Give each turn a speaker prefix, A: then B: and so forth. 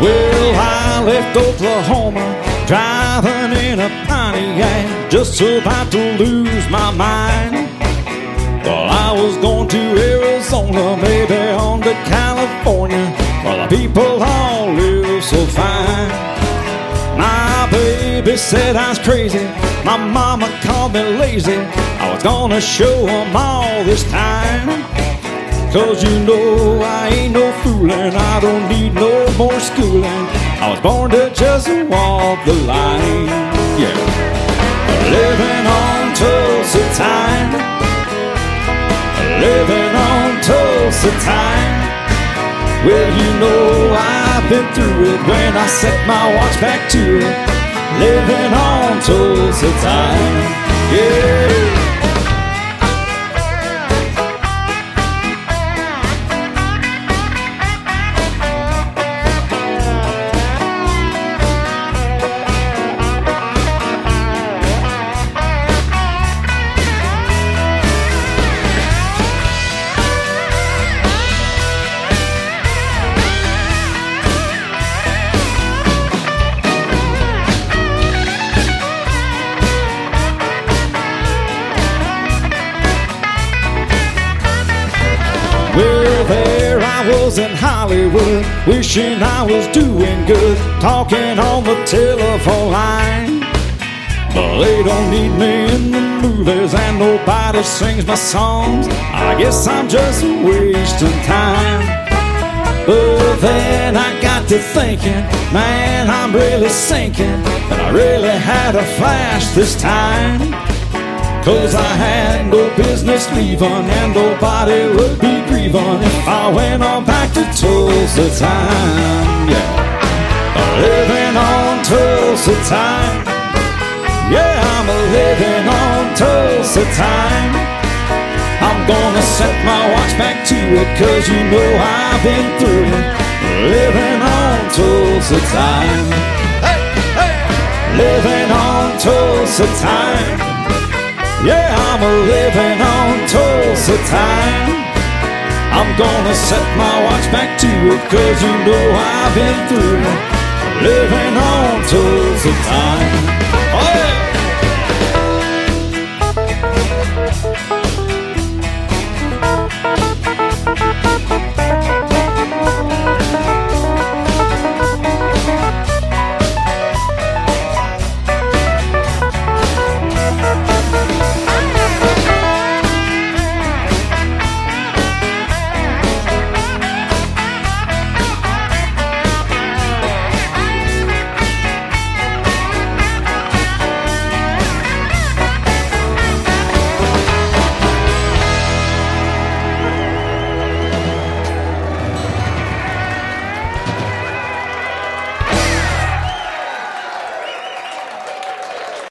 A: Well, I left Oklahoma, driving in a Pontiac, just about to lose my mind. Well, I was going to Arizona, maybe on to California, where the people all live so fine. My baby said I was crazy, my mama called me lazy. I was gonna show 'em all this time. 'Cause you know I ain't no foolin', I don't need no more schooling. I was born to just walk the line. Yeah, living on Tulsa time, living on Tulsa time. Well, you know I've been through it when I set my watch back to it. Living on Tulsa time, yeah. Well, there I was in Hollywood, wishing I was doing good, talking on the telephone line. But they don't need me in the movies, and nobody sings my songs. I guess I'm just wasting time. But then I got to thinking, man, I'm really sinking, and I really had a flash this time. 'Cause I had no business leaving, and nobody would be grieving if I went on back to Tulsa time. Yeah, living on Tulsa time. Yeah, I'm living on Tulsa time. I'm gonna set my watch back to it, 'cause you know I've been through it. Living on Tulsa time. Hey, hey. Living on Tulsa time. Yeah, I'm living on Tulsa time. I'm gonna set my watch back to it, 'cause you know I've been through it. Living on Tulsa time.